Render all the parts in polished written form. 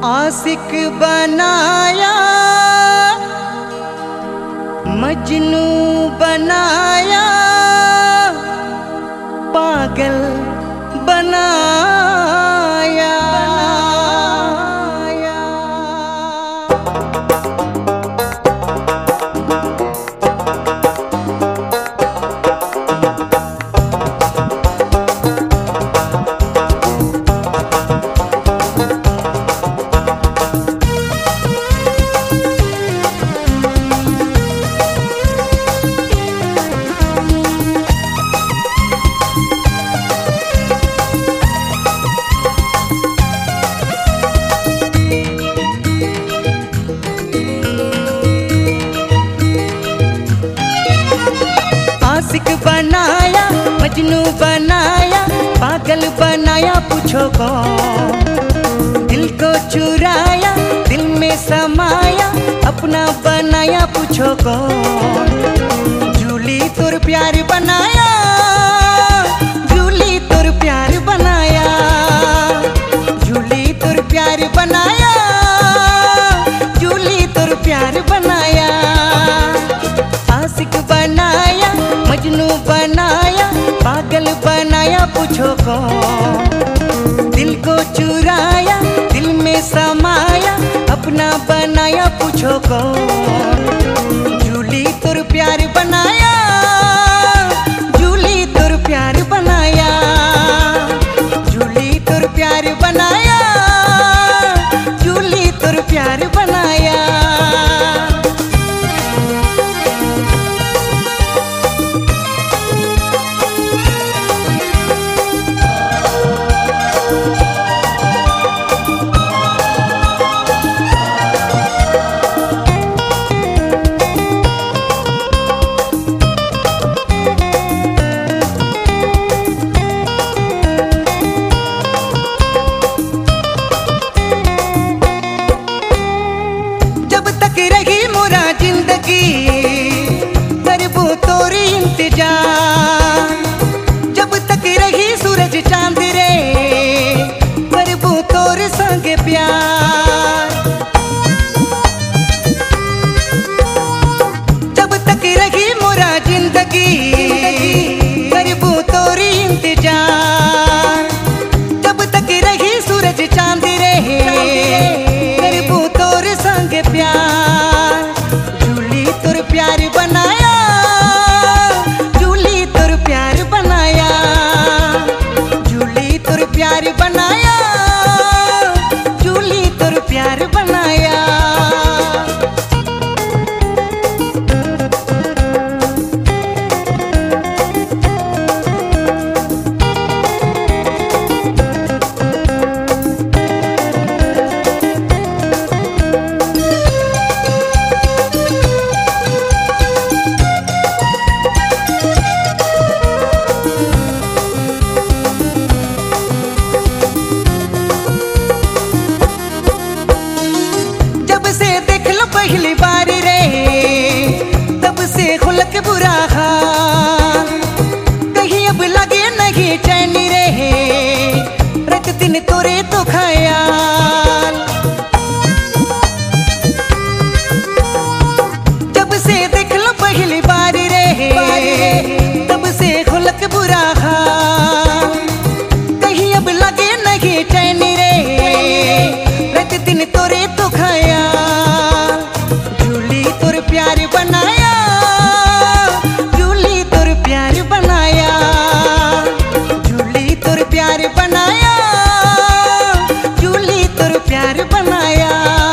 आशिक बनाया, मजनू बनाया, पागल बनाया। आशिक बनाया, मजनू बनाया, पागल बनाया, पूछो कौन? दिल को चुराया, दिल में समाया, अपना बनाया, पूछो कौन? झूली तुर प्यार बनाया, झूली तुर प्यार बनाया, झूली तुर प्यार बनाया, झूली तुर प्यार बनाया। आशिक बनाया, मजनू बनाया, पागल बनाया, पूछो कौन? दिल को चुराया, दिल में समाया, अपना बनाया, पूछो कौन? झूली तुर प्यार बनाया, झूली तुर प्यार बनाया, झूली तुर प्यार बनाया, झूली तुर प्यार बनाया। करबू तोरी इंतजार, जब तक रही सूरज चांद रे, करबू तोर संग प्यार। जब तक रही मोरा जिंदगी, करबू तोरी इंतजार, जब तक रही सूरज चांद रे, करबू तोर संग प्यार। झूली तुर प्यार बनाया, झूली तुर प्यार बनाया, झूली तुर प्यार बनाया, झूली तुर प्यार बनाया। पहली बार रे, तब से खुलक बुरा हाल, कहीं अब लगे नहीं चैन रे, रात दिन तोरे तो ख्याल। जब से देख लो पहली बार रे, तब से खुलक बुरा हाल, कहीं अब लगे नहीं चैन रे, रात दिन तोरे तो ख्याल। प्यार बनाया, झूली तुर प्यार बनाया, झूली तुर प्यार बनाया, झूली तुर प्यार बनाया।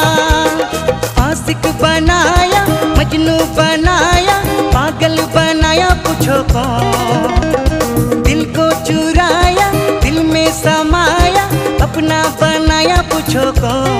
आशिक बनाया, मजनू बनाया, पागल बनाया, पूछो कौन? दिल को चुराया, दिल में समाया, अपना बनाया, पूछो कौन?